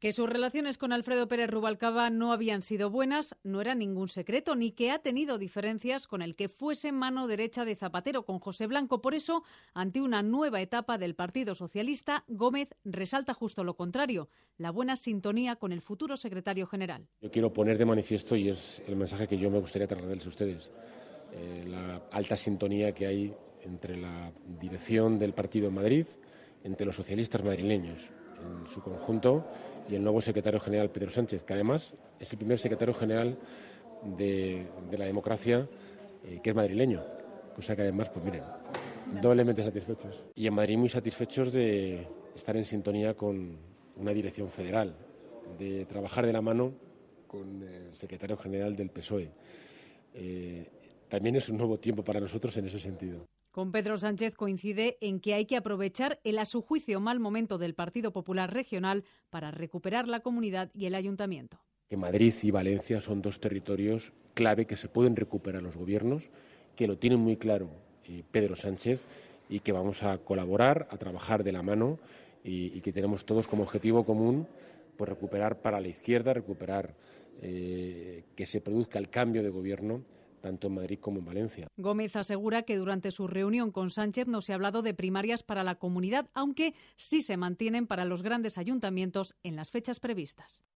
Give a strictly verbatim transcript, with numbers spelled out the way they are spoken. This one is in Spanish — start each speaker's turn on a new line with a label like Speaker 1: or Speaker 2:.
Speaker 1: Que sus relaciones con Alfredo Pérez Rubalcaba no habían sido buenas no era ningún secreto, ni que ha tenido diferencias con el que fuese mano derecha de Zapatero, con José Blanco. Por eso, ante una nueva etapa del Partido Socialista, Gómez resalta justo lo contrario, la buena sintonía con el futuro secretario general.
Speaker 2: Yo quiero poner de manifiesto, y es el mensaje que yo me gustaría trasladarles a ustedes, eh, la alta sintonía que hay entre la dirección del partido en Madrid, entre los socialistas madrileños en su conjunto y el nuevo secretario general Pedro Sánchez, que además es el primer secretario general de, de la democracia eh, que es madrileño, cosa que además, pues miren, doblemente satisfechos. Y en Madrid muy satisfechos de estar en sintonía con una dirección federal, de trabajar de la mano con el secretario general del P S O E. Eh, también es un nuevo tiempo para nosotros en ese sentido.
Speaker 1: Con Pedro Sánchez coincide en que hay que aprovechar el, a su juicio, mal momento del Partido Popular Regional para recuperar la comunidad y el ayuntamiento.
Speaker 2: Que Madrid y Valencia son dos territorios clave que se pueden recuperar los gobiernos, que lo tienen muy claro eh, Pedro Sánchez y que vamos a colaborar, a trabajar de la mano y, y que tenemos todos como objetivo común pues recuperar para la izquierda, recuperar eh, que se produzca el cambio de gobierno tanto en Madrid como en Valencia.
Speaker 1: Gómez asegura que durante su reunión con Sánchez no se ha hablado de primarias para la comunidad, aunque sí se mantienen para los grandes ayuntamientos en las fechas previstas.